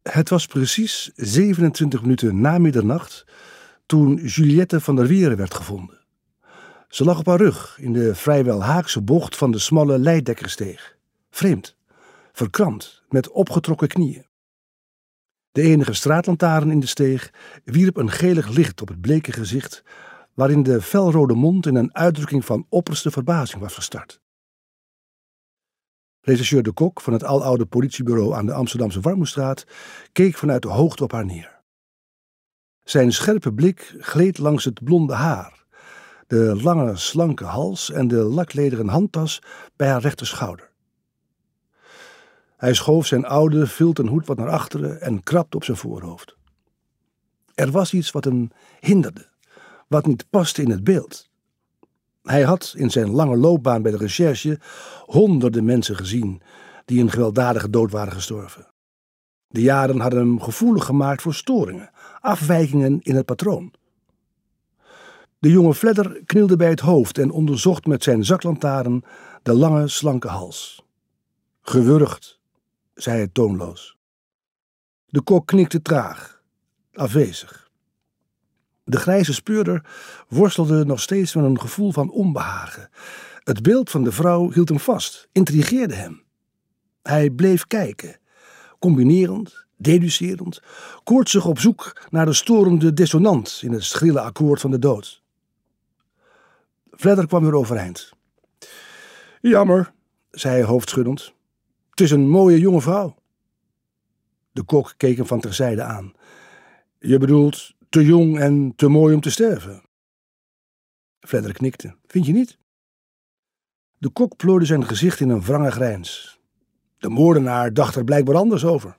Het was precies 27 minuten na middernacht toen Juliette van der Wieren werd gevonden. Ze lag op haar rug in de vrijwel haakse bocht van de smalle Leidekkersteeg. Vreemd, verkrampt, met opgetrokken knieën. De enige straatlantaarn in de steeg wierp een gelig licht op het bleke gezicht, waarin de felrode mond in een uitdrukking van opperste verbazing was verstard. Rechercheur De Kok van het aloude politiebureau aan de Amsterdamse Warmoestraat keek vanuit de hoogte op haar neer. Zijn scherpe blik gleed langs het blonde haar, de lange slanke hals en de laklederen handtas bij haar rechterschouder. Hij schoof zijn oude vilten hoed wat naar achteren en krabde op zijn voorhoofd. Er was iets wat hem hinderde, wat niet paste in het beeld. Hij had in zijn lange loopbaan bij de recherche honderden mensen gezien die een gewelddadige dood waren gestorven. De jaren hadden hem gevoelig gemaakt voor storingen, afwijkingen in het patroon. De jonge Fledder knielde bij het hoofd en onderzocht met zijn zaklantaarn de lange, slanke hals. Gewurgd, zei hij toonloos. De Kok knikte traag, afwezig. De grijze speurder worstelde nog steeds met een gevoel van onbehagen. Het beeld van de vrouw hield hem vast, intrigeerde hem. Hij bleef kijken, combinerend, deducerend, koortsig op zoek naar de storende dissonant in het schrille akkoord van de dood. Fledder kwam weer overeind. Jammer, zei hij hoofdschuddend. Het is een mooie jonge vrouw. De Kok keek hem van terzijde aan. Je bedoelt te jong en te mooi om te sterven? Fledder knikte. Vind je niet? De Kok plooide zijn gezicht in een wrange grijns. De moordenaar dacht er blijkbaar anders over.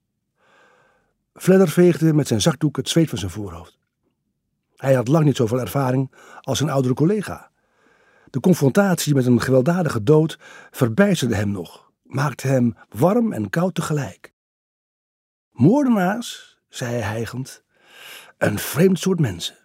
Fledder veegde met zijn zakdoek het zweet van zijn voorhoofd. Hij had lang niet zoveel ervaring als zijn oudere collega. De confrontatie met een gewelddadige dood verbijsterde hem nog, maakte hem warm en koud tegelijk. Moordenaars, zei hij hijgend, een vreemd soort mensen.